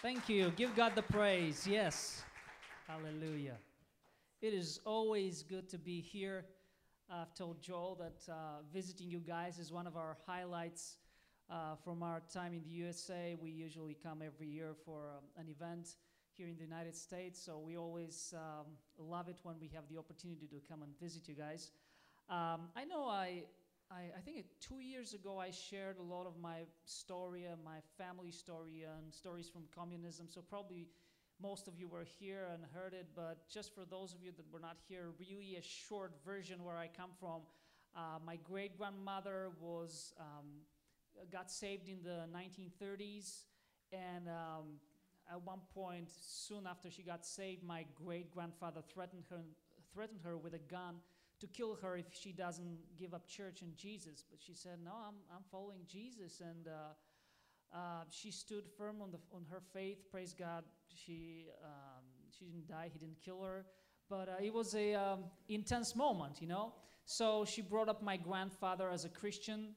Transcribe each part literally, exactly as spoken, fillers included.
Thank you. Give God the praise. Yes. Hallelujah. It is always good to be here. I've told Joel that uh, visiting you guys is one of our highlights uh, from our time in the U S A. We usually come every year for um, an event here in the United States, so we always um, love it when we have the opportunity to come and visit you guys. Um, I know I, I, I think it, two years ago I shared a lot of my story, uh, my family story, and stories from communism, so probably most of you were here and heard it, but just for those of you that were not here, really a short version where I come from. Uh, my great-grandmother was um, got saved in the nineteen thirties, and um, at one point, soon after she got saved, my great-grandfather threatened her, threatened her with a gun to kill her if she doesn't give up church and Jesus. But she said, no, I'm, I'm following Jesus, and uh, uh, she stood firm on, the, on her faith. Praise God, she, um, she didn't die, he didn't kill her. But uh, it was a um, intense moment, you know. So she brought up my grandfather as a Christian.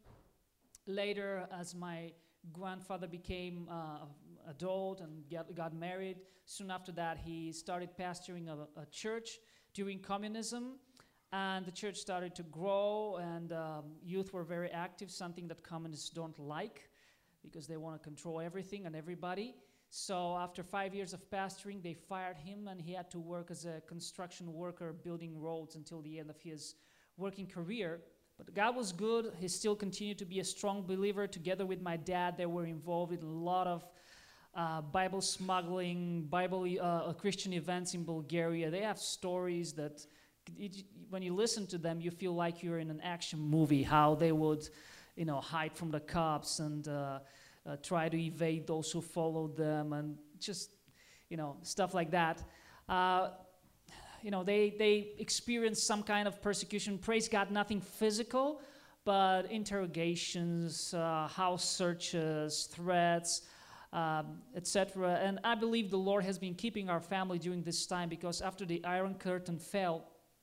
Later, as my grandfather became uh, adult and get, got married, soon after that he started pastoring a, a church during communism, and the church started to grow, and um, youth were very active, something that communists don't like because they want to control everything and everybody. So after five years of pastoring, they fired him, and he had to work as a construction worker building roads until the end of his working career. But God was good. He still continued to be a strong believer. Together with my dad, they were involved in a lot of uh, Bible smuggling, Bible uh, Christian events in Bulgaria. They have stories that, it, when you listen to them, you feel like you're in an action movie, how they would, you know, hide from the cops and uh, uh, try to evade those who followed them, and just, you know, stuff like that. Uh, You know, they, they experienced some kind of persecution. Praise God, nothing physical, but interrogations, uh, house searches, threats, um, et cetera. And I believe the Lord has been keeping our family during this time, because after the Iron Curtain fell,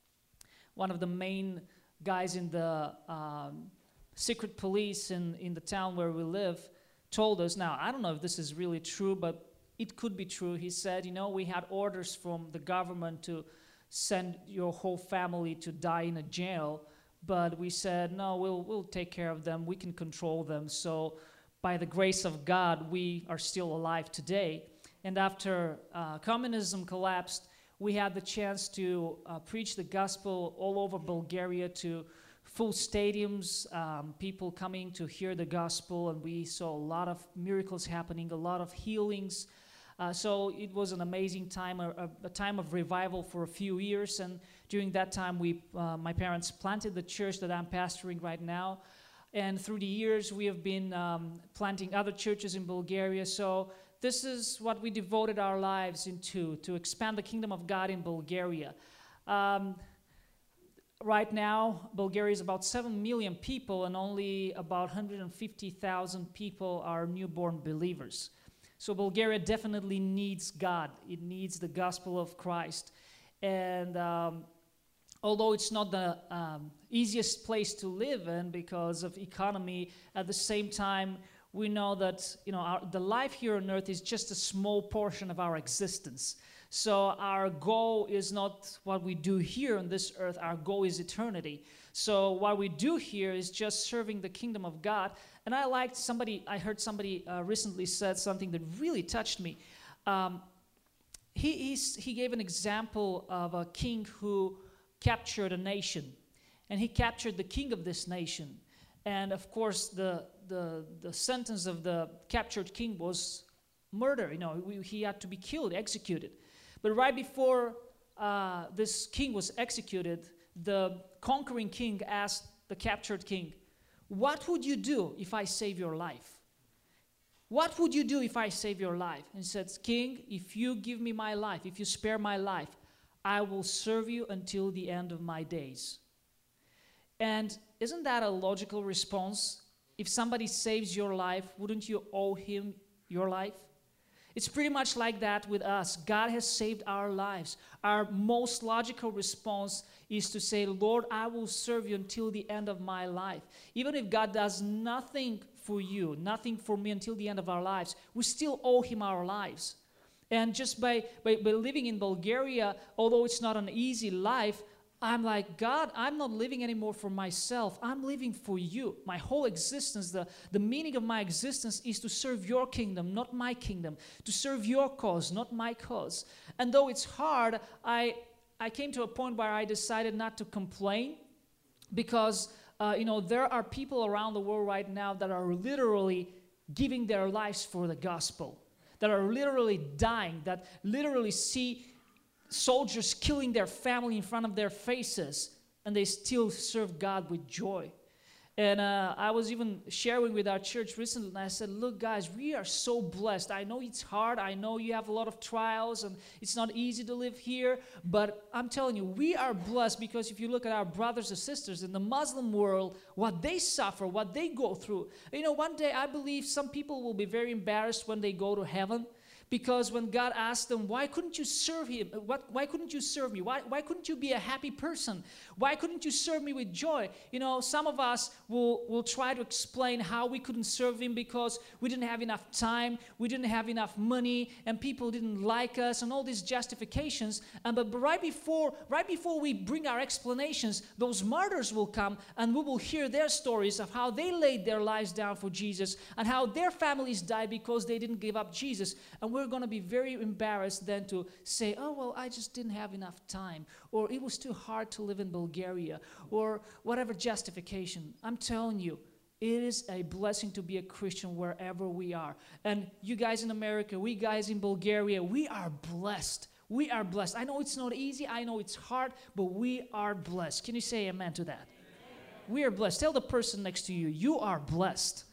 one of the main guys in the um, secret police in, in the town where we live told us, now, I don't know if this is really true, but it could be true. He said, you know, we had orders from the government to send your whole family to die in a jail, but we said, no, we'll, we'll take care of them. We can control them. So by the grace of God, we are still alive today. And after uh, communism collapsed, we had the chance to uh, preach the gospel all over Bulgaria to full stadiums, um, people coming to hear the gospel, and we saw a lot of miracles happening, a lot of healings. Uh, so it was an amazing time, a, a, a time of revival for a few years, and during that time, we, uh, my parents planted the church that I'm pastoring right now, and through the years, we have been um, planting other churches in Bulgaria. So this is what we devoted our lives into, to expand the kingdom of God in Bulgaria. Um, right now, Bulgaria is about seven million people, and only about one hundred fifty thousand people are newborn believers. So Bulgaria definitely needs God. It needs the gospel of Christ. And um, although it's not the um, easiest place to live in because of economy, at the same time, we know that, you know, our, the life here on earth is just a small portion of our existence. So our goal is not what we do here on this earth. Our goal is eternity. So what we do here is just serving the kingdom of God. And I liked somebody, I heard somebody uh, recently said something that really touched me. Um, he, he's, he gave an example of a king who captured a nation. And he captured the king of this nation. And of course, the, the, the sentence of the captured king was murder. You know, he had to be killed, executed. But right before uh, this king was executed, the conquering king asked the captured king, what would you do if I save your life? What would you do if I save your life? And he said, King, if you give me my life, if you spare my life, I will serve you until the end of my days. And isn't that a logical response? If somebody saves your life, wouldn't you owe him your life? It's pretty much like that with us. God has saved our lives. Our most logical response is to say, Lord, I will serve you until the end of my life. Even if God does nothing for you, nothing for me until the end of our lives, we still owe him our lives. And just by, by, by living in Bulgaria, although it's not an easy life, I'm like, God, I'm not living anymore for myself. I'm living for you. My whole existence, the, the meaning of my existence is to serve your kingdom, not my kingdom. To serve your cause, not my cause. And though it's hard, I, I came to a point where I decided not to complain because, uh, you know, there are people around the world right now that are literally giving their lives for the gospel, that are literally dying, that literally see soldiers killing their family in front of their faces, and they still serve God with joy. And uh, I was even sharing with our church recently, and I said, look, guys, we are so blessed. I know it's hard. I know you have a lot of trials, and it's not easy to live here. But I'm telling you, we are blessed because if you look at our brothers and sisters in the Muslim world, what they suffer, what they go through. You know, one day I believe some people will be very embarrassed when they go to heaven. Because when God asked them, why couldn't you serve him? What, why couldn't you serve me? Why, why couldn't you be a happy person? Why couldn't you serve me with joy? You know, some of us will, will try to explain how we couldn't serve him because we didn't have enough time, we didn't have enough money, and people didn't like us, and all these justifications. And but right before, right before we bring our explanations, those martyrs will come, and we will hear their stories of how they laid their lives down for Jesus, and how their families died because they didn't give up Jesus. And we're going to be very embarrassed then to say, oh, well, I just didn't have enough time, or it was too hard to live in Bulgaria, or whatever justification. I'm telling you, it is a blessing to be a Christian wherever we are. And you guys in America, we guys in Bulgaria, we are blessed. We are blessed. I know it's not easy. I know it's hard, but we are blessed. Can you say amen to that? Amen. We are blessed. Tell the person next to you, you are blessed.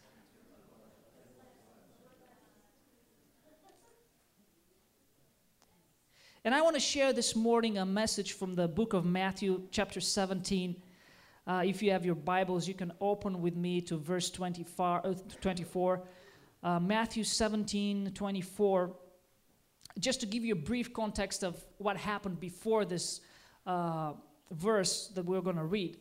And I want to share this morning a message from the book of Matthew, chapter seventeen. Uh, if you have your Bibles, you can open with me to verse twenty-four. Uh, Matthew seventeen, twenty-four. Just to give you a brief context of what happened before this uh, verse that we're going to read.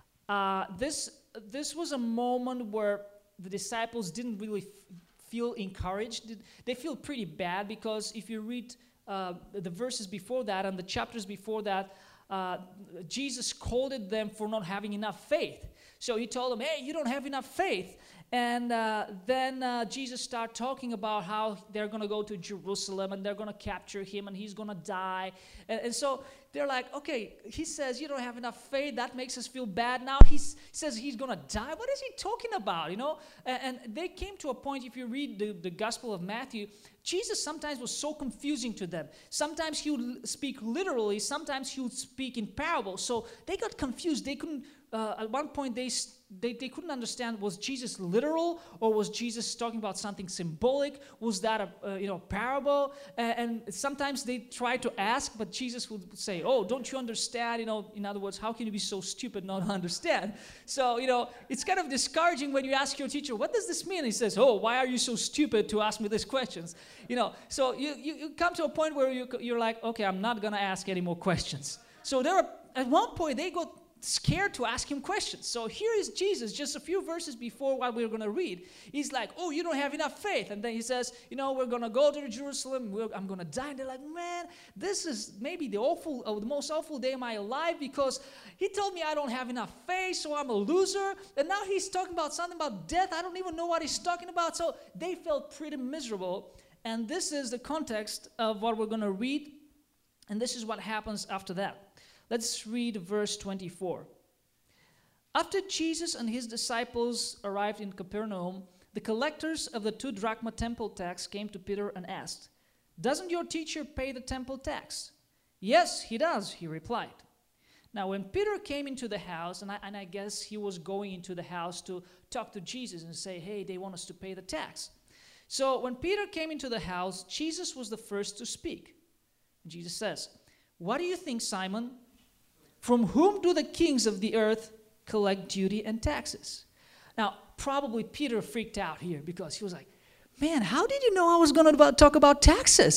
Uh, this, this was a moment where the disciples didn't really f- feel encouraged. They feel pretty bad because if you read Uh, the verses before that and the chapters before that, uh, Jesus scolded them for not having enough faith. So he told them, hey, you don't have enough faith. And uh, then uh, Jesus started talking about how they're going to go to Jerusalem and they're going to capture him and he's going to die. And, and so they're like, okay, he says you don't have enough faith. That makes us feel bad. Now he's, he says he's going to die. What is he talking about, you know? And, and they came to a point, if you read the, the Gospel of Matthew, Jesus sometimes was so confusing to them. Sometimes he would speak literally. Sometimes he would speak in parables. So they got confused. They couldn't, uh, at one point, they, they they couldn't understand, was Jesus literal or was Jesus talking about something symbolic? Was that a uh, you know parable? Uh, and sometimes they tried to ask, but Jesus would say, oh, don't you understand? You know, in other words, how can you be so stupid not to understand? So, you know, it's kind of discouraging when you ask your teacher, what does this mean? He says, oh, why are you so stupid to ask me these questions? You know, so you, you, you come to a point where you, you're like, okay, I'm not going to ask any more questions. So there are, at one point, they got scared to ask him questions. So here is Jesus, just a few verses before what we're going to read. He's like, oh, you don't have enough faith. And then he says, you know, we're going to go to Jerusalem. We're, I'm going to die. And they're like, man, this is maybe the awful, uh, the most awful day of my life because he told me I don't have enough faith, so I'm a loser. And now he's talking about something about death. I don't even know what he's talking about. So they felt pretty miserable. And this is the context of what we're going to read. And this is what happens after that. Let's read verse twenty-four. After Jesus and his disciples arrived in Capernaum, the collectors of the two drachma temple tax came to Peter and asked, doesn't your teacher pay the temple tax? Yes, he does, he replied. Now when Peter came into the house, and I, and I guess he was going into the house to talk to Jesus and say, hey, they want us to pay the tax. So when Peter came into the house, Jesus was the first to speak. Jesus says, what do you think, Simon? From whom do the kings of the earth collect duty and taxes? Now, probably Peter freaked out here because he was like, man, how did you know I was going to talk about taxes?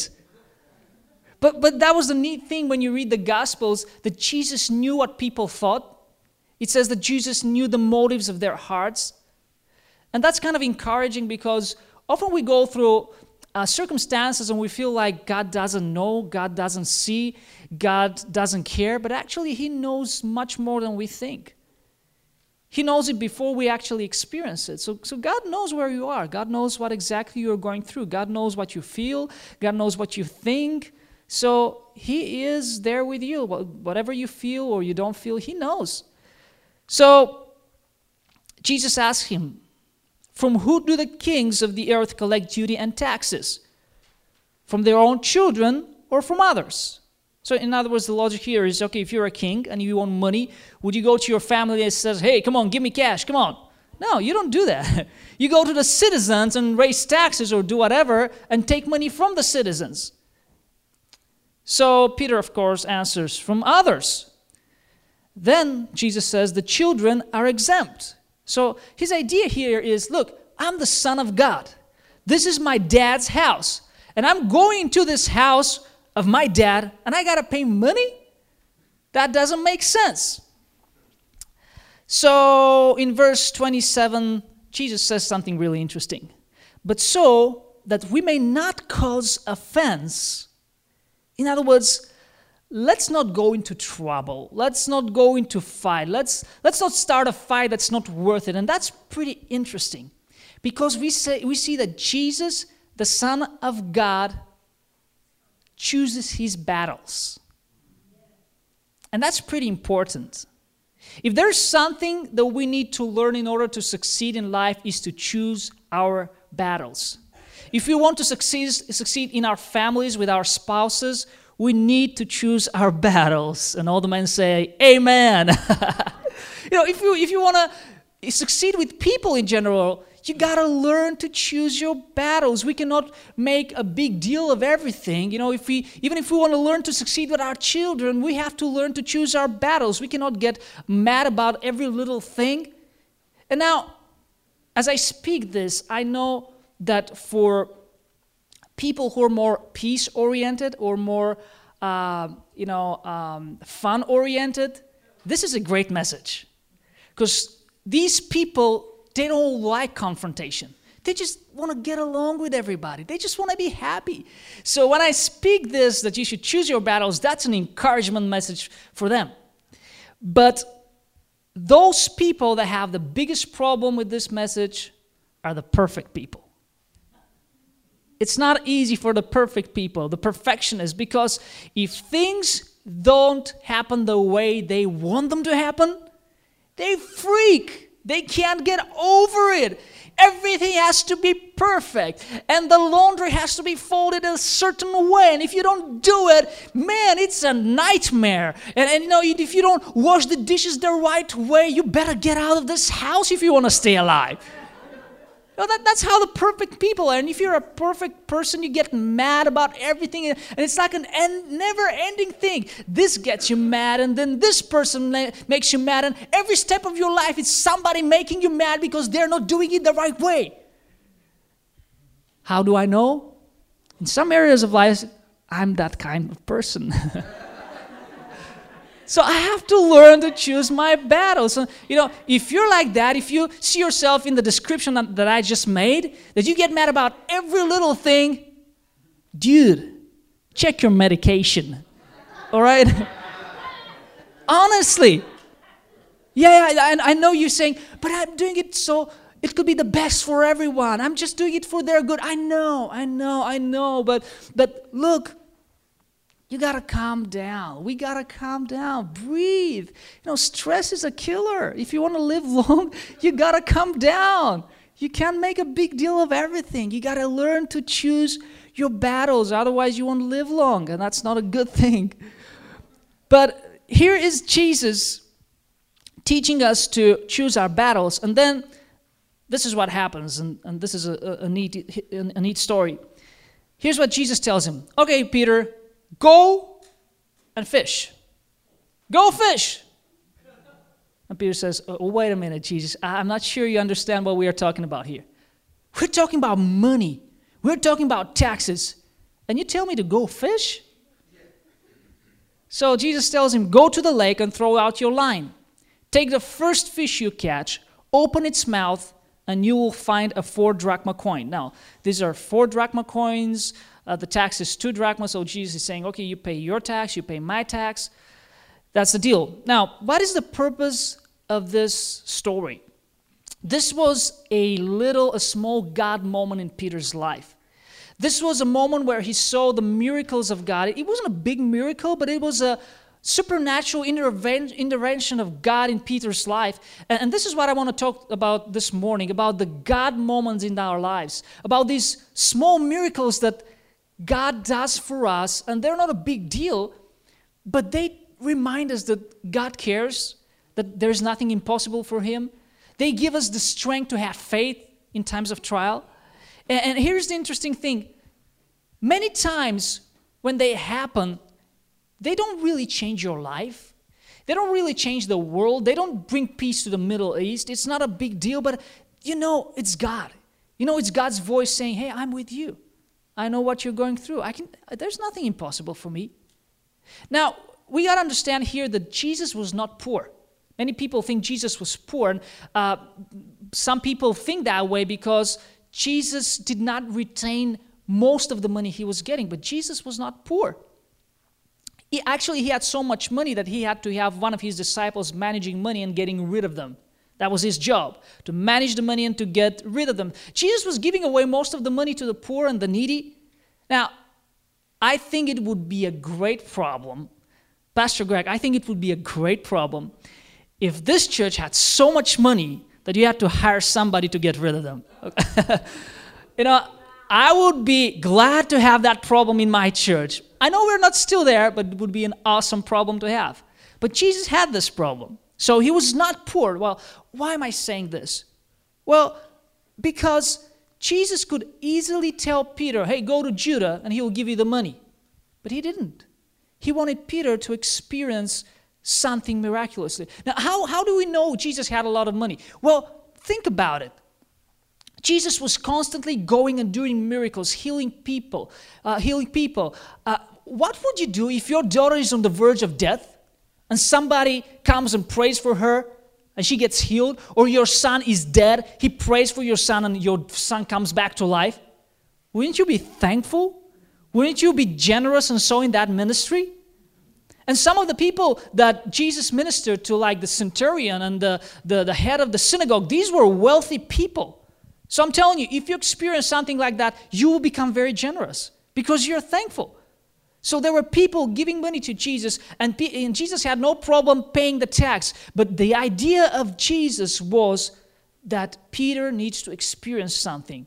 But, but that was the neat thing when you read the Gospels, that Jesus knew what people thought. It says that Jesus knew the motives of their hearts. And that's kind of encouraging because often we go through uh, circumstances and we feel like God doesn't know, God doesn't see, God doesn't care, but actually He knows much more than we think. He knows it before we actually experience it. So, so God knows where you are. God knows what exactly you're going through. God knows what you feel. God knows what you think. So He is there with you. Whatever you feel or you don't feel, He knows. So Jesus asked him, from who do the kings of the earth collect duty and taxes? From their own children or from others? So in other words, the logic here is, okay, if you're a king and you want money, would you go to your family and says, hey, come on, give me cash, come on. No, you don't do that. You go to the citizens and raise taxes or do whatever and take money from the citizens. So Peter, of course, answers, from others. Then Jesus says the children are exempt. So his idea here is, look, I'm the Son of God. This is my dad's house. And I'm going to this house of my dad, and I got to pay money? That doesn't make sense. So in verse twenty-seven, Jesus says something really interesting. But so that we may not cause offense. In other words, let's not go into trouble. Let's not go into fight. Let's, let's not start a fight that's not worth it. And that's pretty interesting because we say we see that Jesus, the Son of God, chooses his battles. And that's pretty important. If there's something that we need to learn in order to succeed in life is to choose our battles. If we want to succeed, succeed in our families with our spouses, we need to choose our battles. And all the men say, amen. You know, if you, if you want to succeed with people in general, you got to learn to choose your battles. We cannot make a big deal of everything. You know, if we even if we want to learn to succeed with our children, we have to learn to choose our battles. We cannot get mad about every little thing. And now, as I speak this, I know that for people who are more peace-oriented or more, uh, you know, um, fun-oriented, this is a great message. Because these people, they don't like confrontation. They just want to get along with everybody. They just want to be happy. So when I speak this, that you should choose your battles, that's an encouragement message for them. But those people that have the biggest problem with this message are the perfect people. It's not easy for the perfect people, the perfectionists, because if things don't happen the way they want them to happen, they freak. They can't get over it. Everything has to be perfect. And the laundry has to be folded a certain way. And if you don't do it, man, it's a nightmare. And, and you know, if you don't wash the dishes the right way, you better get out of this house if you want to stay alive. You know, that, that's how the perfect people are. And if you're a perfect person, you get mad about everything. And it's like an end, never-ending thing. This gets you mad, and then this person ma- makes you mad. And every step of your life, it's somebody making you mad because they're not doing it the right way. How do I know? In some areas of life, I'm that kind of person. So I have to learn to choose my battles. So, you know, if you're like that, if you see yourself in the description that, that I just made, that you get mad about every little thing, dude, check your medication. All right? Honestly. Yeah, yeah, I, I know you're saying, but I'm doing it so it could be the best for everyone. I'm just doing it for their good. I know, I know, I know. But, but look, you got to calm down. We got to calm down. Breathe. You know, stress is a killer. If you want to live long, you got to calm down. You can't make a big deal of everything. You got to learn to choose your battles. Otherwise, you won't live long, and that's not a good thing. But here is Jesus teaching us to choose our battles. And then this is what happens, and, and this is a, a, a, neat, a neat story. Here's what Jesus tells him. Okay, Peter, go and fish. Go fish. And Peter says, oh, wait a minute, Jesus. I'm not sure you understand what we are talking about here. We're talking about money. We're talking about taxes. And you tell me to go fish? So Jesus tells him, go to the lake and throw out your line. Take the first fish you catch, open its mouth, and you will find a four drachma coin. Now, these are four drachma coins. Uh, the tax is two drachma, so Jesus is saying, okay, you pay your tax, you pay my tax. That's the deal. Now, what is the purpose of this story? This was a little, a small God moment in Peter's life. This was a moment where he saw the miracles of God. It wasn't a big miracle, but it was a supernatural interven- intervention of God in Peter's life. And, and this is what I want to talk about this morning, about the God moments in our lives, about these small miracles that God does for us, and they're not a big deal, but they remind us that God cares, that there's nothing impossible for Him. They give us the strength to have faith in times of trial. And, and here's the interesting thing. Many times when they happen, they don't really change your life. They don't really change the world. They don't bring peace to the Middle East. It's not a big deal, but you know it's God. You know it's God's voice saying, hey, I'm with you. I know what you're going through. I can. There's nothing impossible for me. Now, we got to understand here that Jesus was not poor. Many people think Jesus was poor. And uh, some people think that way because Jesus did not retain most of the money he was getting. But Jesus was not poor. He, actually, he had so much money that he had to have one of his disciples managing money and getting rid of them. That was his job, to manage the money and to get rid of them. Jesus was giving away most of the money to the poor and the needy. Now, I think it would be a great problem, Pastor Greg, I think it would be a great problem if this church had so much money that you had to hire somebody to get rid of them. You know, I would be glad to have that problem in my church. I know we're not still there, but it would be an awesome problem to have. But Jesus had this problem. So he was not poor. Well, why am I saying this? Well, because Jesus could easily tell Peter, hey, go to Judah and he'll give you the money. But he didn't. He wanted Peter to experience something miraculously. Now, how, how do we know Jesus had a lot of money? Well, think about it. Jesus was constantly going and doing miracles, healing people, uh, healing people. Uh, what would you do if your daughter is on the verge of death and somebody comes and prays for her and she gets healed? Or your son is dead, he prays for your son and your son comes back to life? Wouldn't you be thankful? Wouldn't you be generous and so in that ministry? And some of the people that Jesus ministered to, like the centurion and the, the, the head of the synagogue, these were wealthy people. So I'm telling you, if you experience something like that, you will become very generous because you're thankful. So there were people giving money to Jesus, and, and Jesus had no problem paying the tax. But the idea of Jesus was that Peter needs to experience something.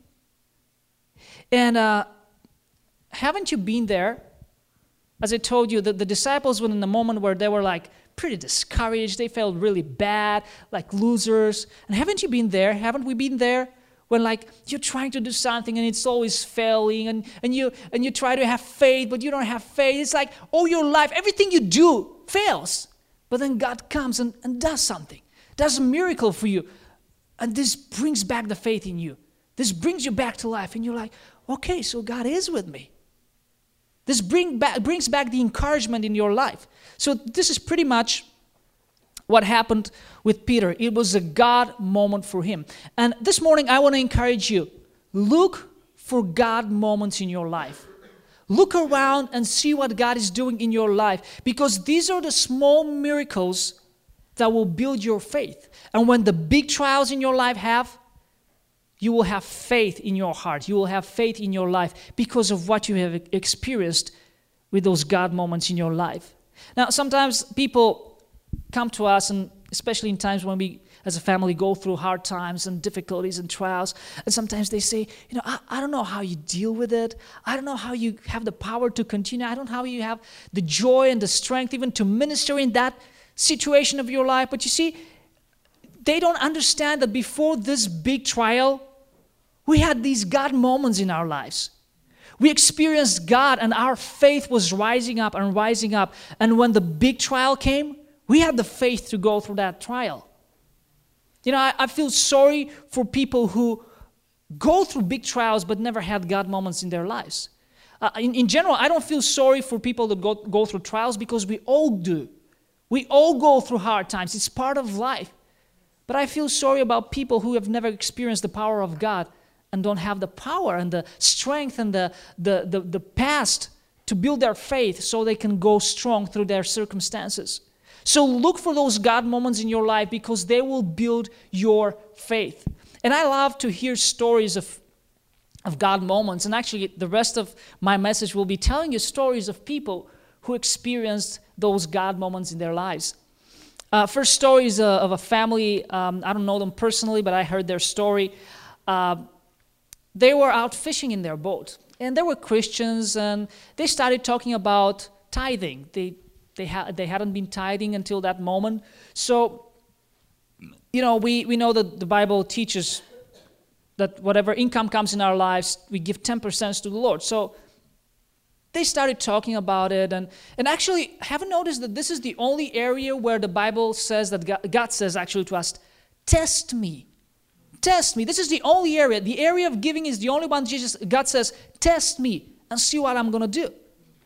And uh, haven't you been there? As I told you, the, the disciples were in a moment where they were like pretty discouraged. They felt really bad, like losers. And haven't you been there? Haven't we been there? When like you're trying to do something and it's always failing, and, and you and you try to have faith, but you don't have faith. It's like all your life, everything you do fails. But then God comes and, and does something, does a miracle for you. And this brings back the faith in you. This brings you back to life. And you're like, okay, so God is with me. This bring back, brings back the encouragement in your life. So this is pretty much what happened with Peter. It was a God moment for him. And this morning, I want to encourage you. Look for God moments in your life. Look around and see what God is doing in your life. Because these are the small miracles that will build your faith. And when the big trials in your life have, you will have faith in your heart. You will have faith in your life because of what you have experienced with those God moments in your life. Now, sometimes people come to us, and especially in times when we as a family go through hard times and difficulties and trials, and sometimes they say, you know, I, I don't know how you deal with it. I don't know how you have the power to continue. I don't know how you have the joy and the strength even to minister in that situation of your life. But you see, they don't understand that before this big trial, we had these God moments in our lives. We experienced God and our faith was rising up and rising up. And when the big trial came, we had the faith to go through that trial. You know, I, I feel sorry for people who go through big trials but never had God moments in their lives. Uh, in, in general, I don't feel sorry for people that go, go through trials because we all do. We all go through hard times. It's part of life. But I feel sorry about people who have never experienced the power of God and don't have the power and the strength and the, the, the, the past to build their faith so they can go strong through their circumstances. So look for those God moments in your life because they will build your faith. And I love to hear stories of, of God moments. And actually, the rest of my message will be telling you stories of people who experienced those God moments in their lives. Uh, first story is uh, of a family. Um, I don't know them personally, but I heard their story. Uh, they were out fishing in their boat. And they were Christians, and they started talking about tithing. They they, ha- they hadn't been tithing until that moment. So, you know, we, we know that the Bible teaches that whatever income comes in our lives, we give ten percent to the Lord. So they started talking about it. And, and actually, haven't noticed that this is the only area where the Bible says that God, God says actually to us, test me. Test me. This is the only area. The area of giving is the only one Jesus, God says, test me and see what I'm going to do.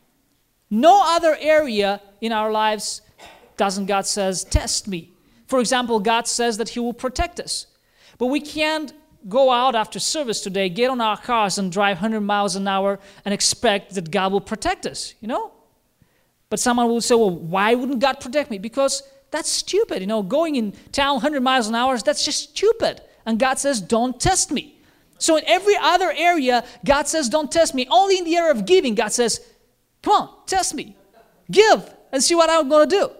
No other area in our lives doesn't God says, test me. For example, God says that He will protect us. But we can't go out after service today, get on our cars and drive one hundred miles an hour and expect that God will protect us, you know? But someone will say, well, why wouldn't God protect me? Because that's stupid. You know, going in town one hundred miles an hour, that's just stupid. And God says, don't test me. So in every other area, God says, don't test me. Only in the area of giving, God says, come on, test me. Give and see what I'm going to do.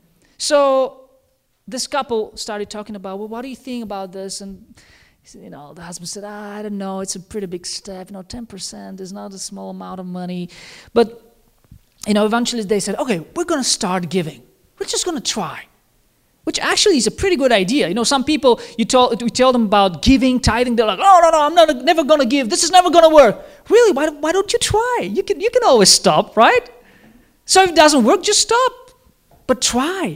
So this couple started talking about, well, what do you think about this? And you know, the husband said, ah, I don't know, it's a pretty big step. You know, ten percent is not a small amount of money. But, you know, eventually they said, okay, we're going to start giving. We're just going to try. Which actually is a pretty good idea. You know, some people, you tell, you tell them about giving, tithing, they're like, oh, no, no, I'm not, never going to give. This is never going to work. Really, why, why don't you try? You can, you can always stop, right? So if it doesn't work, just stop. But try.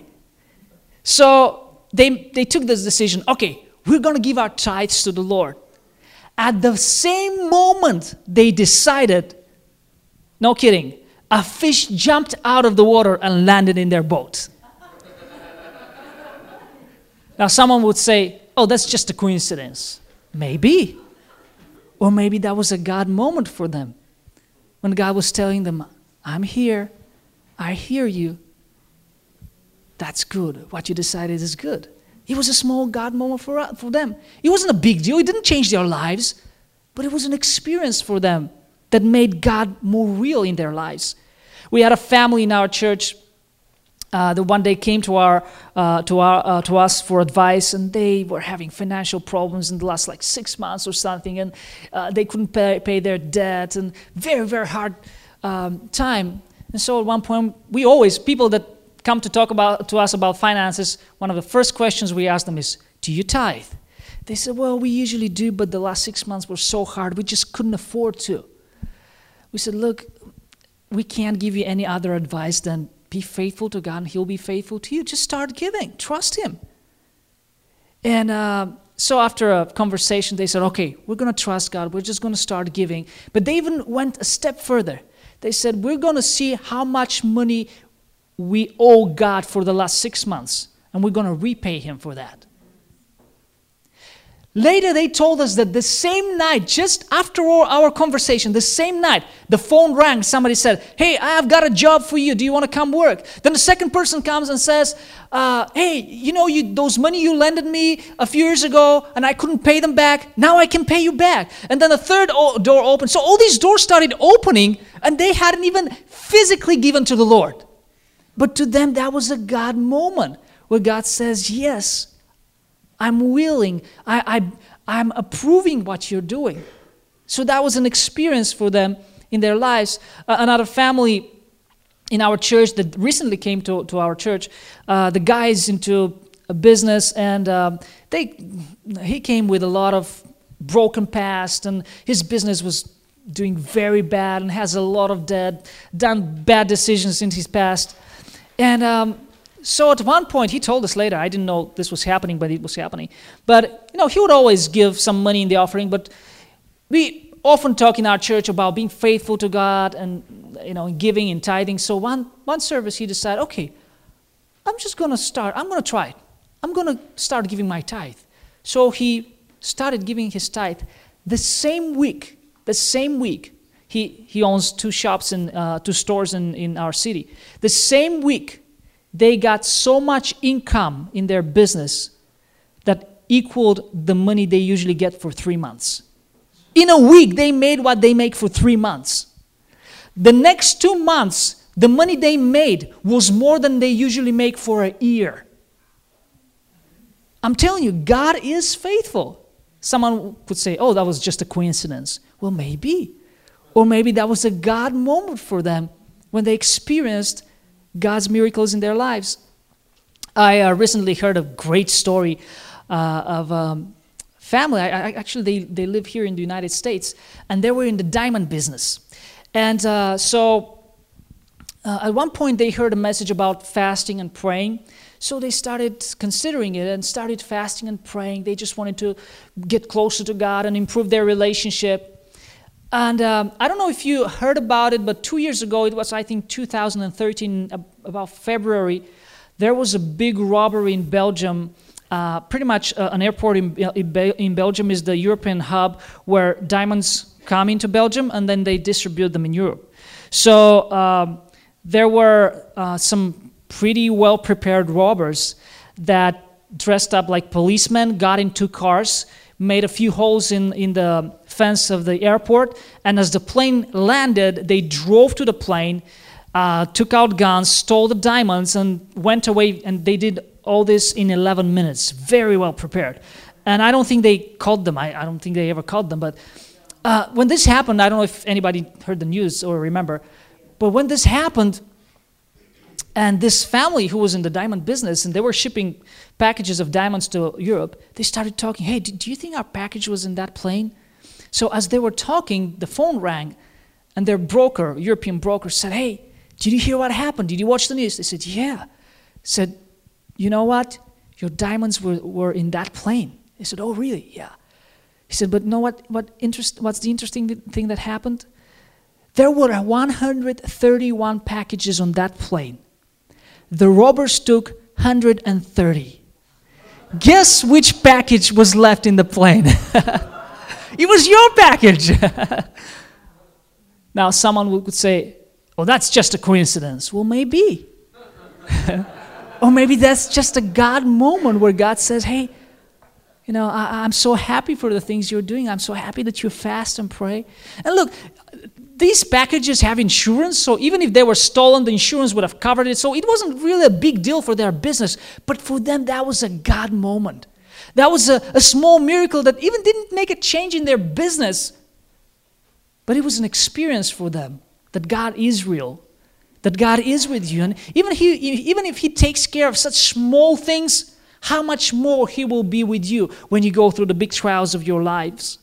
So they, they took this decision, okay, we're going to give our tithes to the Lord. At the same moment they decided, no kidding, a fish jumped out of the water and landed in their boat. Now, someone would say, oh, that's just a coincidence. Maybe. Or maybe that was a God moment for them. When God was telling them, I'm here. I hear you. That's good. What you decided is good. It was a small God moment for, for them. It wasn't a big deal. It didn't change their lives. But it was an experience for them that made God more real in their lives. We had a family in our church Uh, that one day came to our uh, to our uh, to us for advice, and they were having financial problems in the last like six months or something, and uh, they couldn't pay, pay their debt, and very very hard um, time. And so at one point, we always people that come to talk about to us about finances, one of the first questions we ask them is, "Do you tithe?" They said, "Well, we usually do, but the last six months were so hard, we just couldn't afford to." We said, "Look, we can't give you any other advice than be faithful to God and He'll be faithful to you. Just start giving. Trust Him." And uh, so after a conversation, they said, okay, we're going to trust God. We're just going to start giving. But they even went a step further. They said, we're going to see how much money we owe God for the last six months. And we're going to repay Him for that. Later, they told us that the same night, just after our conversation, the same night, the phone rang. Somebody said, hey, I've got a job for you. Do you want to come work? Then the second person comes and says, uh, hey, you know, you, those money you lended me a few years ago, and I couldn't pay them back. Now I can pay you back. And then the third o- door opened. So all these doors started opening, and they hadn't even physically given to the Lord. But to them, that was a God moment where God says, yes, I'm willing, I, I, I'm approving what you're doing. So that was an experience for them in their lives. Uh, another family in our church that recently came to, to our church, uh, the guy is into a business, and um, they he came with a lot of broken past, and his business was doing very bad and has a lot of debt, done bad decisions in his past. And um, So at one point, he told us later, I didn't know this was happening, but it was happening. But, you know, he would always give some money in the offering, but we often talk in our church about being faithful to God and, you know, giving and tithing. So one, one service, he decided, okay, I'm just going to start. I'm going to try it. I'm going to start giving my tithe. So he started giving his tithe. The same week, the same week, he, he owns two shops and uh, two stores in, in our city. The same week, they got so much income in their business that equaled the money they usually get for three months. In a week, they made what they make for three months. The next two months, the money they made was more than they usually make for a year. I'm telling you, God is faithful. Someone could say, oh, that was just a coincidence. Well, maybe. Or maybe that was a God moment for them when they experienced God's miracles in their lives. I uh, recently heard a great story uh, of um, family. I, I, actually, they, they live here in the United States, and they were in the diamond business. And uh, so uh, at one point, they heard a message about fasting and praying. So they started considering it and started fasting and praying. They just wanted to get closer to God and improve their relationship. And um, I don't know if you heard about it, but two years ago, it was, I think, two thousand thirteen, about February, there was a big robbery in Belgium. Uh, pretty much uh, an airport in, in Belgium is the European hub where diamonds come into Belgium and then they distribute them in Europe. So um, there were uh, some pretty well-prepared robbers that dressed up like policemen, got into cars, made a few holes in, in the fence of the airport, and as the plane landed, they drove to the plane, uh, took out guns, stole the diamonds, and went away, and they did all this in eleven minutes. Very well prepared. And I don't think they caught them. I, I don't think they ever caught them. But uh, when this happened, I don't know if anybody heard the news or remember, but when this happened, and this family who was in the diamond business, and they were shipping packages of diamonds to Europe, they started talking, hey, do you think our package was in that plane? So as they were talking, the phone rang, and their broker, European broker, said, hey, did you hear what happened? Did you watch the news? They said, yeah. Said, you know what? Your diamonds were, were in that plane. They said, oh, really? Yeah. He said, but know what, what interest, what's the interesting thing that happened? There were one hundred thirty-one packages on that plane. The robbers took one hundred thirty. Guess which package was left in the plane? It was your package. Now, someone would say, well, that's just a coincidence. Well, maybe. Or maybe that's just a God moment where God says, hey, you know, I, I'm so happy for the things you're doing. I'm so happy that you fast and pray. And look, these packages have insurance, so even if they were stolen, the insurance would have covered it. So it wasn't really a big deal for their business. But for them, that was a God moment. That was a, a small miracle that even didn't make a change in their business. But it was an experience for them that God is real, that God is with you. And even, he, even if He takes care of such small things, how much more He will be with you when you go through the big trials of your lives.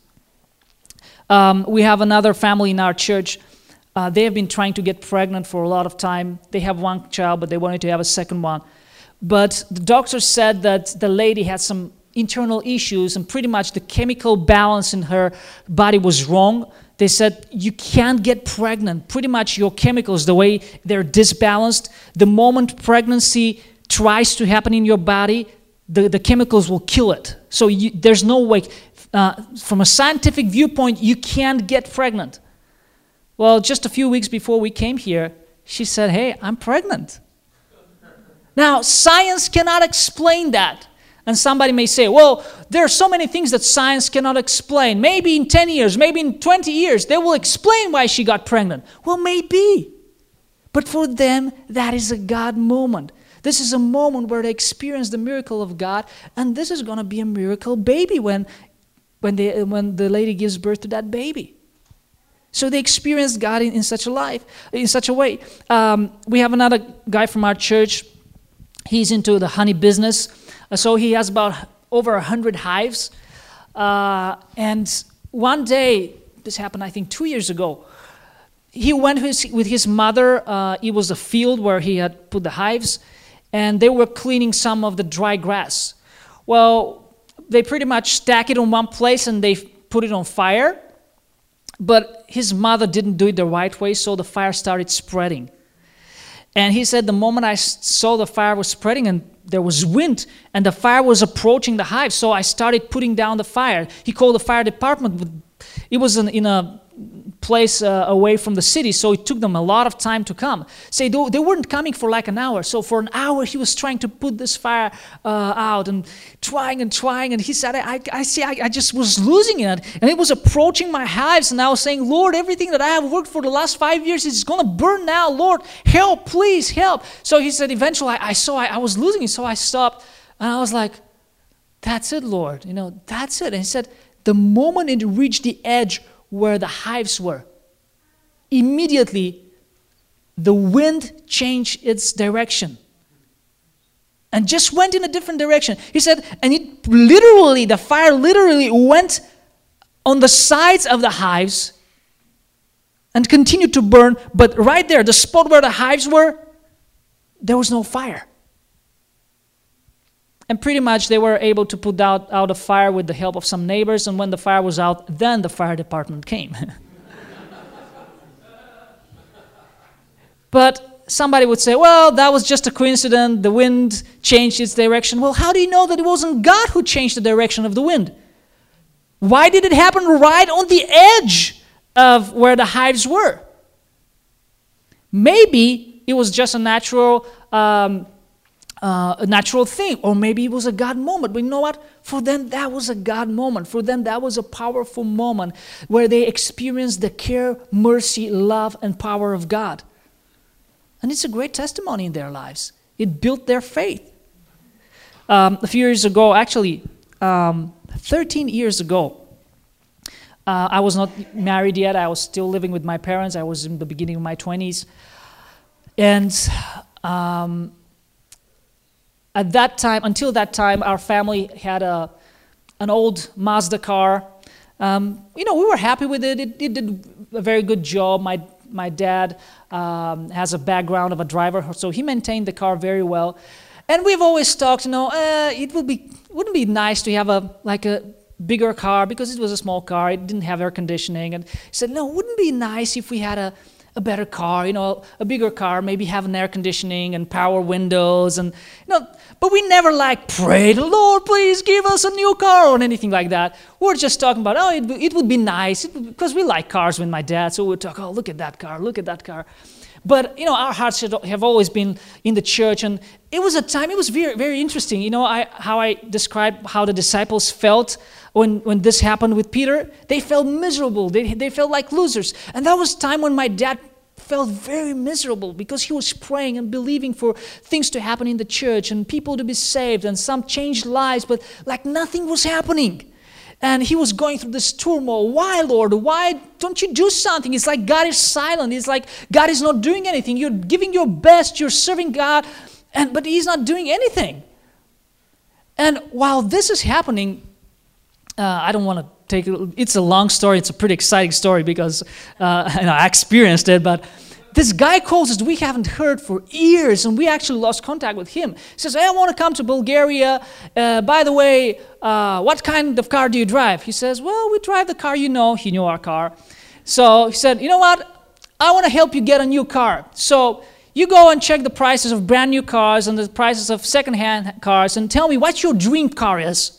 Um, we have another family in our church. Uh, they have been trying to get pregnant for a lot of time. They have one child, but they wanted to have a second one. But the doctor said that the lady had some internal issues, and pretty much the chemical balance in her body was wrong. They said, you can't get pregnant. Pretty much your chemicals, the way they're disbalanced, the moment pregnancy tries to happen in your body, the, the chemicals will kill it. So you, there's no way. Uh, from a scientific viewpoint, you can't get pregnant. Well, just a few weeks before we came here, she said, hey, I'm pregnant. Now, science cannot explain that. And somebody may say, well, there are so many things that science cannot explain. Maybe in ten years, maybe in twenty years, they will explain why she got pregnant. Well, maybe. But for them, that is a God moment. This is a moment where they experience the miracle of God, and this is going to be a miracle baby when, when, they, when the lady gives birth to that baby. So they experienced God in, in such a life, in such a way. Um, we have another guy from our church. He's into the honey business. Uh, so he has about over a hundred hives. Uh, and one day, this happened I think two years ago, he went with his, with his mother. Uh, it was a field where he had put the hives, and they were cleaning some of the dry grass. Well, they pretty much stack it in one place and they put it on fire. But his mother didn't do it the right way, so the fire started spreading. And he said the moment I saw the fire was spreading and there was wind and the fire was approaching the hive, so I started putting down the fire. He called the fire department. It was in, in a place uh, away from the city, so it took them a lot of time to come. Say they, they weren't coming for like an hour, so for an hour he was trying to put this fire uh, out and trying and trying, and he said, I, I see, I, I just was losing it, and it was approaching my hives, and I was saying, Lord, everything that I have worked for the last five years is going to burn now. Lord, help, please help. So he said, eventually I, I saw I, I was losing it, so I stopped, and I was like, that's it, Lord, you know, that's it. And he said, the moment it reached the edge where the hives were, immediately the wind changed its direction and just went in a different direction. He said, and it literally, the fire literally went on the sides of the hives and continued to burn, but right there, the spot where the hives were, there was no fire. And pretty much they were able to put out, out a fire with the help of some neighbors, and when the fire was out, then the fire department came. But somebody would say, well, that was just a coincidence, the wind changed its direction. Well, how do you know that it wasn't God who changed the direction of the wind? Why did it happen right on the edge of where the hives were? Maybe it was just a natural um, Uh, a natural thing, or maybe it was a God moment. But you know what? For them, that was a God moment. For them, that was a powerful moment where they experienced the care, mercy, love, and power of God. And it's a great testimony in their lives. It built their faith. Um, a few years ago, actually, um, thirteen years ago, uh, I was not married yet. I was still living with my parents. I was in the beginning of my twenties. And um, At that time, until that time, our family had a an old Mazda car. Um, you know, we were happy with it. It, it did a very good job. My my dad um, has a background of a driver, so he maintained the car very well. And we've always talked, you know, uh, it would be wouldn't it be nice to have a like a bigger car, because it was a small car. It didn't have air conditioning. And he said, no, wouldn't it be nice if we had a a better car, you know, a bigger car, maybe have an air conditioning and power windows, and you know, but we never like prayed, Lord, please give us a new car or anything like that. We're just talking about, oh, it, it would be nice, because we like cars with my dad, so we'd talk, oh, look at that car, look at that car. But, you know, our hearts have always been in the church, and it was a time, it was very, very interesting, you know, I, how I described how the disciples felt when, when this happened with Peter. They felt miserable, they, they felt like losers, and that was time when my dad felt very miserable, because he was praying and believing for things to happen in the church, and people to be saved, and some changed lives, but like nothing was happening. And he was going through this turmoil. Why, Lord? Why don't you do something? It's like God is silent. It's like God is not doing anything. You're giving your best. You're serving God, and but He's not doing anything. And while this is happening, uh, I don't want to take it. It's a long story. It's a pretty exciting story, because uh, you know, I experienced it. But this guy calls us we haven't heard for years, and we actually lost contact with him. He says, hey, I want to come to Bulgaria. Uh, by the way, uh, what kind of car do you drive? He says, well, we drive the car you know. He knew our car. So he said, you know what? I want to help you get a new car. So you go and check the prices of brand new cars and the prices of second-hand cars, and tell me what your dream car is.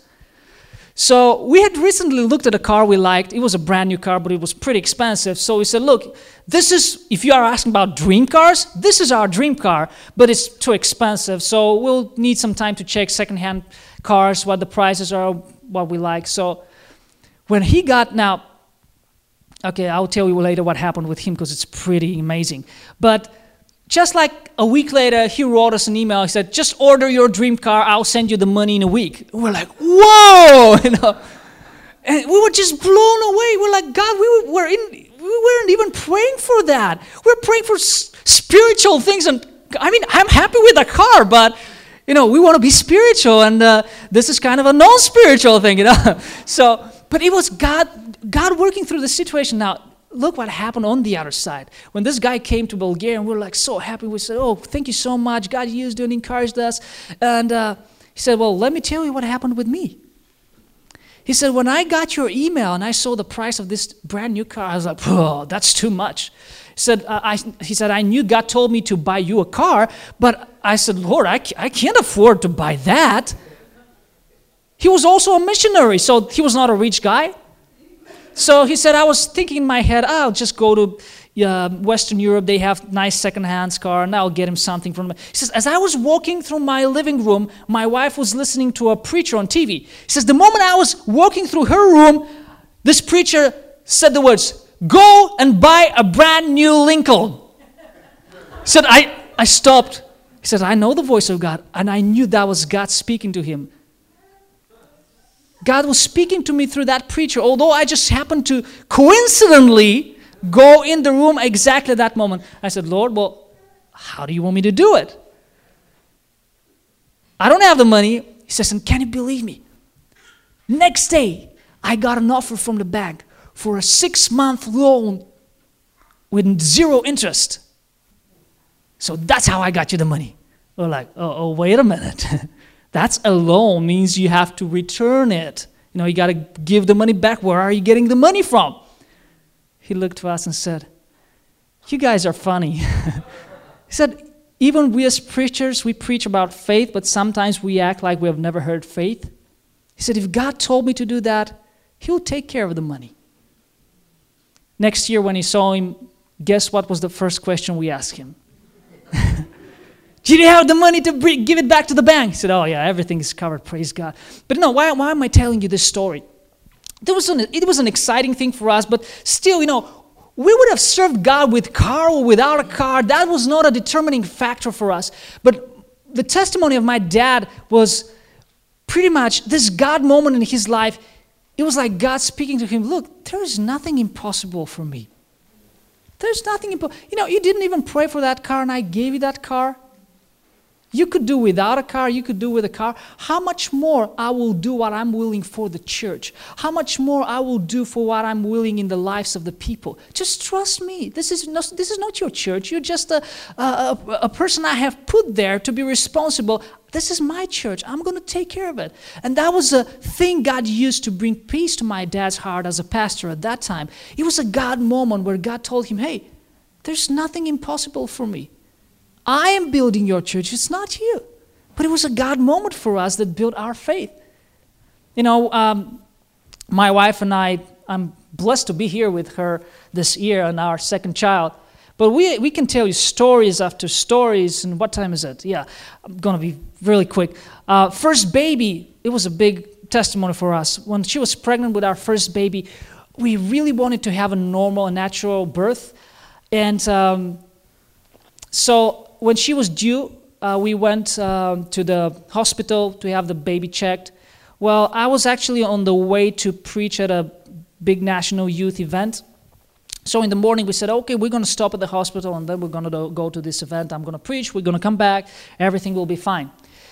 So we had recently looked at a car we liked. It was a brand new car, but it was pretty expensive. So we said, look, this is, if you are asking about dream cars, this is our dream car, but it's too expensive. So we'll need some time to check secondhand cars, what the prices are, what we like. So when he got, now, okay, I'll tell you later what happened with him, because it's pretty amazing. But just like a week later, he wrote us an email. He said, just order your dream car. I'll send you the money in a week. We're like, whoa! You know, and we were just blown away. We're like, God, we were in, we weren't even praying for that. We're praying for s- spiritual things. And I mean, I'm happy with the car, but, you know, we want to be spiritual. And uh, this is kind of a non-spiritual thing, you know. So, but it was God, God working through the situation. Now, look what happened on the other side. When this guy came to Bulgaria, and we were like so happy. We said, oh, thank you so much. God used you and encouraged us. And uh, he said, well, let me tell you what happened with me. He said, when I got your email and I saw the price of this brand new car, I was like, oh, that's too much. said, uh, I, he said, I knew God told me to buy you a car, but I said, Lord, I, I can't afford to buy that. He was also a missionary, so he was not a rich guy. So he said, I was thinking in my head, I'll just go to uh, Western Europe. They have nice second-hand car, and I'll get him something from them. He says, as I was walking through my living room, my wife was listening to a preacher on T V. He says, the moment I was walking through her room, this preacher said the words, go and buy a brand new Lincoln. He said, I, I stopped. He said, I know the voice of God, and I knew that was God speaking to him. God was speaking to me through that preacher, although I just happened to coincidentally go in the room exactly at that moment. I said, Lord, well, how do you want me to do it? I don't have the money. He says, and can you believe me? Next day, I got an offer from the bank for a six-month loan with zero interest. So that's how I got you the money. We're like, oh, oh wait a minute. That's a loan, means you have to return it. You know, you got to give the money back. Where are you getting the money from? He looked to us and said, you guys are funny. He said, even we as preachers, we preach about faith, but sometimes we act like we have never heard faith. He said, if God told me to do that, He'll take care of the money. Next year when he saw him, guess what was the first question we asked him? Did you have the money to bring, give it back to the bank? He said, oh yeah, everything is covered, praise God. But no, why, why am I telling you this story? There was an, it was an exciting thing for us, but still, you know, we would have served God with car or without a car. That was not a determining factor for us. But the testimony of my dad was pretty much this God moment in his life. It was like God speaking to him, look, there is nothing impossible for me. There's nothing impossible. You know, you didn't even pray for that car and I gave you that car. You could do without a car, you could do with a car. How much more I will do what I'm willing for the church? How much more I will do for what I'm willing in the lives of the people? Just trust me. This is not, this is not your church. You're just a, a, a person I have put there to be responsible. This is my church. I'm going to take care of it. And that was a thing God used to bring peace to my dad's heart as a pastor at that time. It was a God moment where God told him, hey, there's nothing impossible for me. I am building your church. It's not you. But it was a God moment for us that built our faith. You know, um, my wife and I, I'm blessed to be here with her this year and our second child. But we we can tell you stories after stories. And what time is it? Yeah, I'm going to be really quick. Uh, first baby, it was a big testimony for us. When she was pregnant with our first baby, we really wanted to have a normal and natural birth. And um, so when she was due, uh, we went um, to the hospital to have the baby checked. Well, I was actually on the way to preach at a big national youth event. So in the morning we said, okay, we're going to stop at the hospital and then we're going to go to this event. I'm going to preach. We're going to come back. Everything will be fine.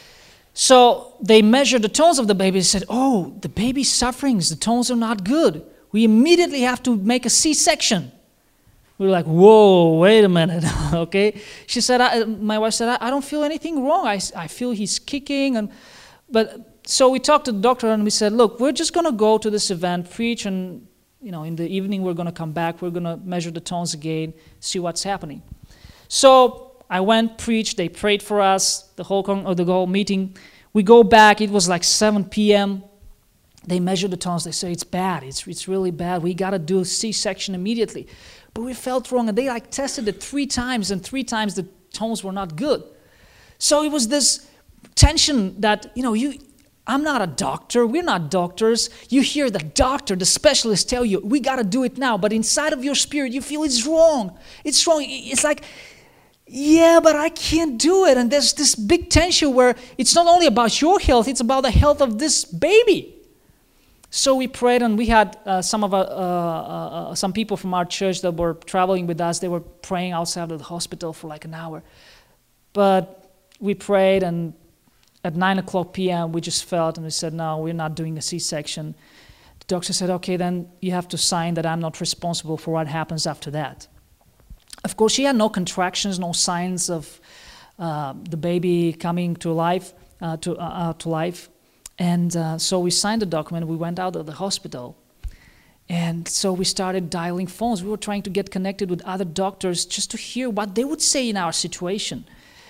So they measured the tones of the baby and said, oh, the baby's suffering. The tones are not good. We immediately have to make a C-section. We were like, whoa, wait a minute, okay? She said, I, my wife said, I, I don't feel anything wrong. I, I feel he's kicking. and But so we talked to the doctor and we said, look, we're just going to go to this event, preach, and you know, in the evening we're going to come back. We're going to measure the tones again, see what's happening. So I went, preached. They prayed for us, the whole con- or the whole meeting. We go back. It was like seven p.m. They measured the tones. They say it's bad. It's it's really bad. We got to do a C-section immediately. But we felt wrong, and they like tested it three times, and three times the tones were not good. So it was this tension that, you know, you, I'm not a doctor. We're not doctors. You hear the doctor, the specialist tell you, we got to do it now. But inside of your spirit, you feel it's wrong. It's wrong. It's like, yeah, but I can't do it. And there's this big tension where it's not only about your health, it's about the health of this baby. So we prayed, and we had uh, some of our, uh, uh, some people from our church that were traveling with us. They were praying outside of the hospital for like an hour. But we prayed, and at nine o'clock p.m. we just felt, and we said, no, we're not doing a C-section. The doctor said, okay, then you have to sign that I'm not responsible for what happens after that. Of course, she had no contractions, no signs of uh, the baby coming to life, uh, to, uh, to life. And uh, so we signed the document. We went out of the hospital. And so we started dialing phones. We were trying to get connected with other doctors just to hear what they would say in our situation.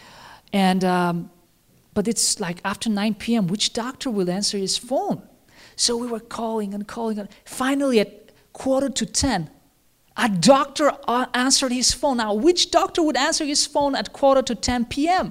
And um, but it's like after nine p.m., which doctor will answer his phone? So we were calling and calling. And finally, at quarter to ten, a doctor answered his phone. Now, which doctor would answer his phone at quarter to ten p.m.?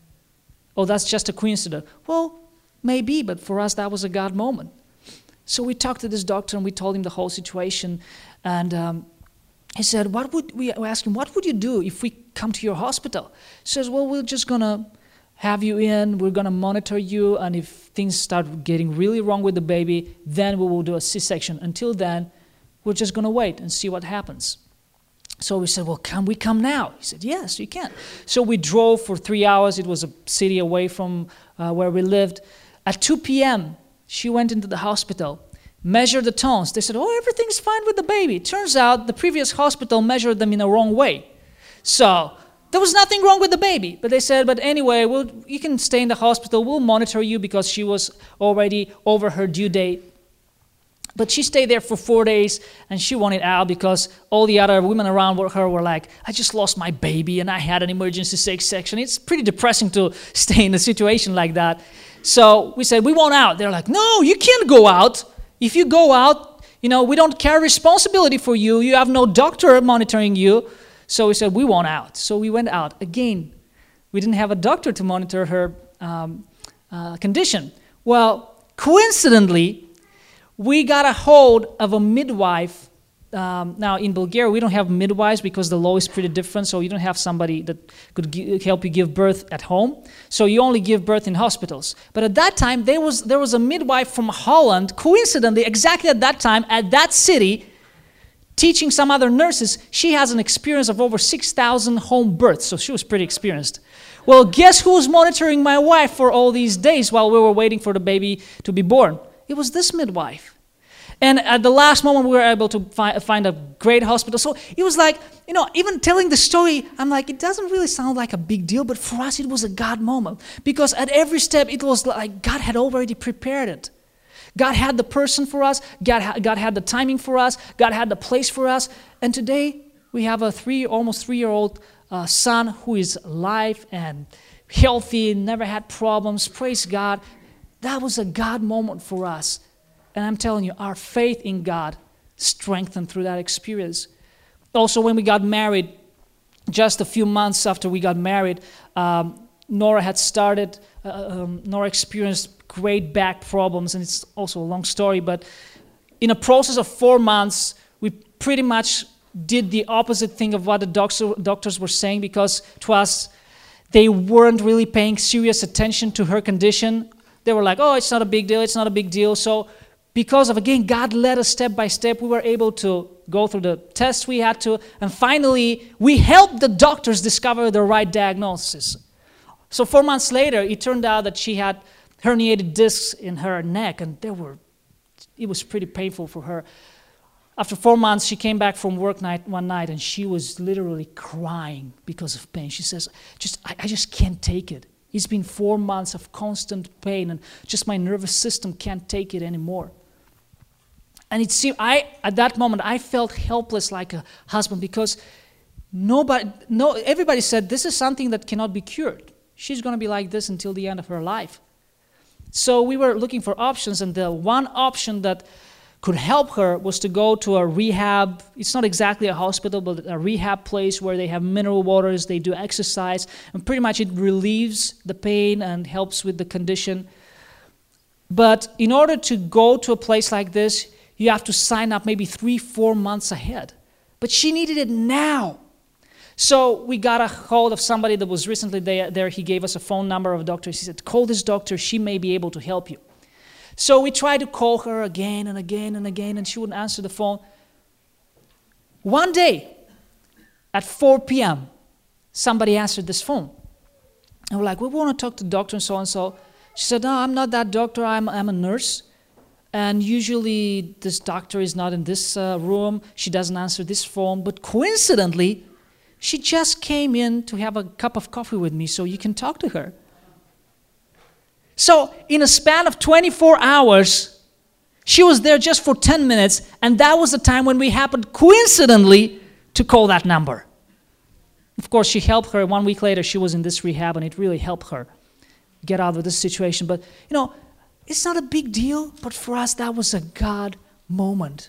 Oh, that's just a coincidence. Well, maybe, but for us, that was a God moment. So we talked to this doctor and we told him the whole situation. And um, he said, what would, we asked him, what would you do if we come to your hospital? He says, well, we're just going to have you in, we're going to monitor you, and if things start getting really wrong with the baby, then we will do a C-section. Until then, we're just going to wait and see what happens. So we said, well, can we come now? He said, yes, you can. So we drove for three hours. It was a city away from uh, where we lived. At two p.m., she went into the hospital, measured the tones. They said, oh, everything's fine with the baby. Turns out the previous hospital measured them in the wrong way. So there was nothing wrong with the baby. But they said, but anyway, we'll, you can stay in the hospital. We'll monitor you because she was already over her due date. But she stayed there for four days, and she wanted out because all the other women around her were like, I just lost my baby, and I had an emergency C-section. It's pretty depressing to stay in a situation like that. So we said, we want out. They're like, no, you can't go out. If you go out, you know, we don't carry responsibility for you. You have no doctor monitoring you. So we said, we want out. So we went out. Again, we didn't have a doctor to monitor her um, uh, condition. Well, coincidentally, we got a hold of a midwife. Um, now, in Bulgaria, we don't have midwives because the law is pretty different, so you don't have somebody that could g- help you give birth at home. So you only give birth in hospitals. But at that time, there was, there was a midwife from Holland, coincidentally, exactly at that time, at that city, teaching some other nurses. She has an experience of over six thousand home births, so she was pretty experienced. Well, guess who was monitoring my wife for all these days while we were waiting for the baby to be born? It was this midwife. And at the last moment, we were able to fi- find a great hospital. So it was like, you know, even telling the story, I'm like, it doesn't really sound like a big deal, but for us, it was a God moment. Because at every step, it was like God had already prepared it. God had the person for us. God, ha- God had the timing for us. God had the place for us. And today, we have a three, almost three-year-old uh, son who is alive and healthy, never had problems. Praise God. That was a God moment for us. And I'm telling you, our faith in God strengthened through that experience. Also, when we got married, just a few months after we got married, um, Nora had started, uh, um, Nora experienced great back problems, and it's also a long story, but in a process of four months, we pretty much did the opposite thing of what the doctor, doctors were saying, because to us, they weren't really paying serious attention to her condition. They were like, oh, it's not a big deal, it's not a big deal. So because of, again, God led us step by step, we were able to go through the tests we had to, and finally, we helped the doctors discover the right diagnosis. So four months later, it turned out that she had herniated discs in her neck, and they were, it was pretty painful for her. After four months, she came back from work night one night, and she was literally crying because of pain. She says, "Just, I, I just can't take it. It's been four months of constant pain, and just my nervous system can't take it anymore." And it seemed, I at that moment, I felt helpless like a husband, because nobody, no, everybody said this is something that cannot be cured. She's going to be like this until the end of her life. So we were looking for options, and the one option that could help her was to go to a rehab. It's not exactly a hospital, but a rehab place where they have mineral waters, they do exercise, and pretty much it relieves the pain and helps with the condition. But in order to go to a place like this, you have to sign up maybe three, four months ahead. But she needed it now. So we got a hold of somebody that was recently there. He gave us a phone number of a doctor. He said, call this doctor. She may be able to help you. So we tried to call her again and again and again, and she wouldn't answer the phone. One day, at four p.m., somebody answered this phone. And we're like, we want to talk to doctor and so and so. She said, no, I'm not that doctor. I'm, I'm a nurse. And usually this doctor is not in this uh, room. She doesn't answer this phone. But coincidentally, she just came in to have a cup of coffee with me, so you can talk to her. So in a span of twenty-four hours, She was there just for ten minutes, and that was the time when we happened coincidentally to call that number. Of course, she helped her. One week later, she was in this rehab, and it really helped her get out of this situation. But, you know, it's not a big deal, but for us, that was a God moment.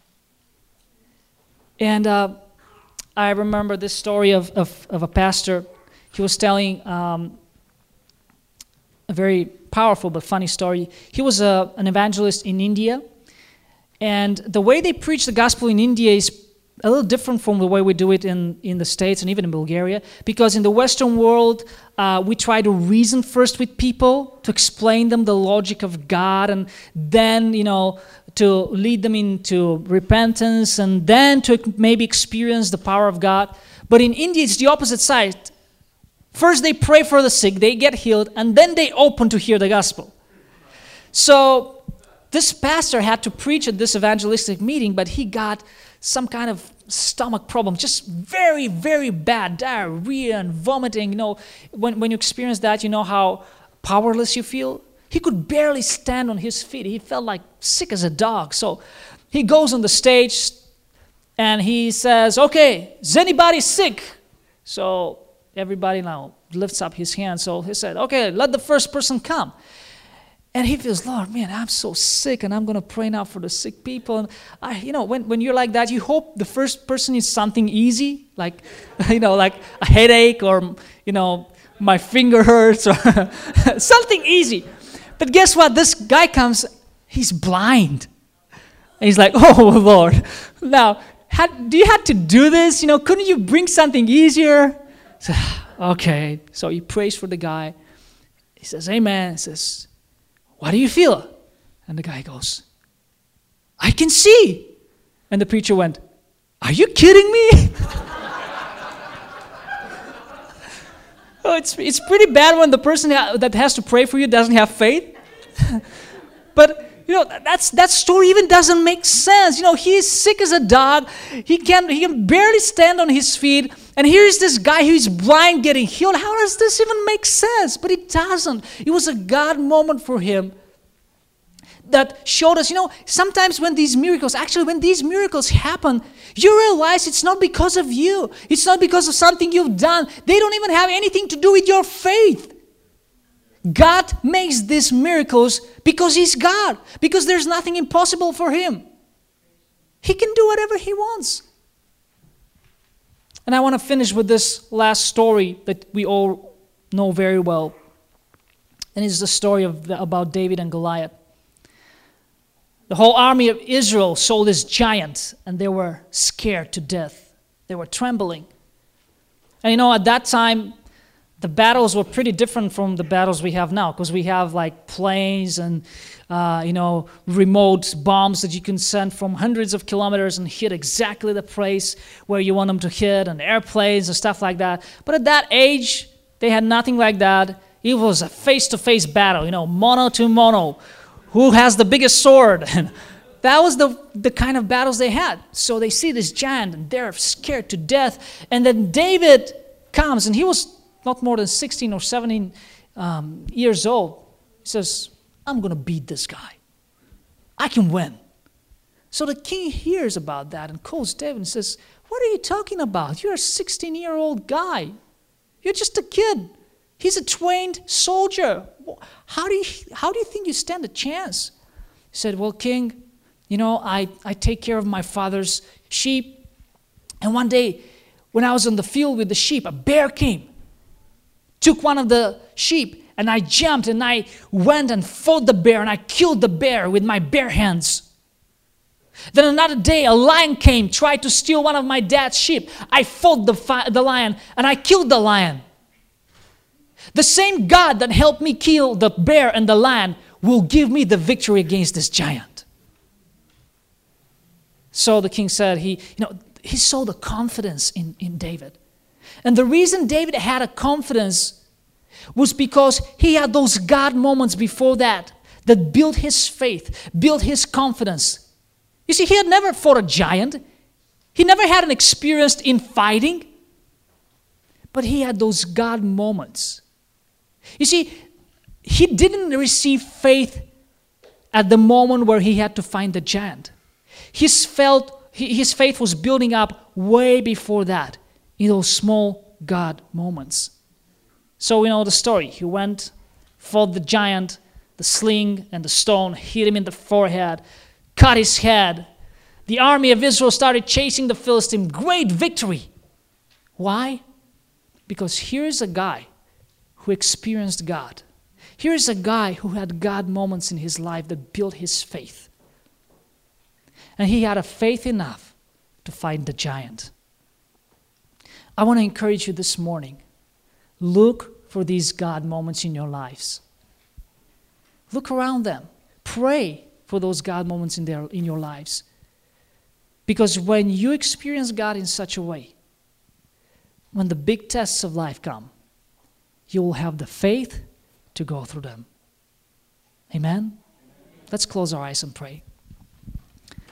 And uh, I remember this story of, of, of a pastor. He was telling um, a very powerful but funny story. He was a, an evangelist in India, and the way they preach the gospel in India is a little different from the way we do it in, in the States and even in Bulgaria, because in the Western world, uh, we try to reason first with people, to explain them the logic of God, and then, you know, to lead them into repentance, and then to maybe experience the power of God. But in India, it's the opposite side. First, they pray for the sick, they get healed, and then they open to hear the gospel. So this pastor had to preach at this evangelistic meeting, but he got some kind of stomach problem, just very, very bad, diarrhea and vomiting. You know, when, when you experience that, you know how powerless you feel? He could barely stand on his feet. He felt like sick as a dog. So he goes on the stage and he says, okay, is anybody sick? So everybody now lifts up his hand. So he said, okay, let the first person come. And he feels, Lord, man, I'm so sick, and I'm going to pray now for the sick people. And I, you know, when, when you're like that, you hope the first person is something easy, like, you know, like a headache, or, you know, my finger hurts, or something easy. But guess what? This guy comes, he's blind. And he's like, oh, Lord, now, had, do you have to do this? You know, couldn't you bring something easier? So, okay. So he prays for the guy. He says, amen. He says, what do you feel? And the guy goes, I can see. And the preacher went, are you kidding me? Oh, it's, it's pretty bad when the person ha- that has to pray for you doesn't have faith. But, you know, that's, that story even doesn't make sense. You know, he is sick as a dog. He can, he can barely stand on his feet. And here's this guy who's blind getting healed. How does this even make sense? But it doesn't. It was a God moment for him that showed us, you know, sometimes when these miracles, actually when these miracles happen, you realize it's not because of you. It's not because of something you've done. They don't even have anything to do with your faith. God makes these miracles because He's God, because there's nothing impossible for Him. He can do whatever He wants. And I want to finish with this last story that we all know very well. And it's the story of the, about David and Goliath. The whole army of Israel saw this giant, and they were scared to death. They were trembling. And you know, at that time, the battles were pretty different from the battles we have now, because we have like planes and, uh, you know, remote bombs that you can send from hundreds of kilometers and hit exactly the place where you want them to hit, and airplanes and stuff like that. But at that age, they had nothing like that. It was a face-to-face battle, you know, mono to mono. Who has the biggest sword? And that was the, the kind of battles they had. So they see this giant, and they're scared to death. And then David comes, and he was not more than sixteen or seventeen um, years old. He says, I'm going to beat this guy. I can win. So the king hears about that and calls David and says, what are you talking about? You're a sixteen-year-old guy. You're just a kid. He's a trained soldier. How do you, how do you think you stand a chance? He said, well, king, you know, I, I take care of my father's sheep. And one day, when I was on the field with the sheep, a bear came, took one of the sheep, and I jumped and I went and fought the bear, and I killed the bear with my bare hands. Then another day, a lion came, tried to steal one of my dad's sheep. I fought the, fi- the lion, and I killed the lion. The same God that helped me kill the bear and the lion will give me the victory against this giant. So the king said, he, you know, he saw the confidence in, in David. And the reason David had a confidence was because he had those God moments before that that built his faith, built his confidence. You see, he had never fought a giant. He never had an experience in fighting. But he had those God moments. You see, he didn't receive faith at the moment where he had to find the giant. His, felt, his faith was building up way before that, in those small God moments. So we know the story. He went, fought the giant, the sling and the stone hit him in the forehead, cut his head. The army of Israel started chasing the Philistine. Great victory. Why? Because here's a guy who experienced God. Here's a guy who had God moments in his life that built his faith. And he had a faith enough to fight the giant. I want to encourage you this morning. Look for these God moments in your lives. Look around them. Pray for those God moments in, their, in your lives. Because when you experience God in such a way, when the big tests of life come, you will have the faith to go through them. Amen? Let's close our eyes and pray.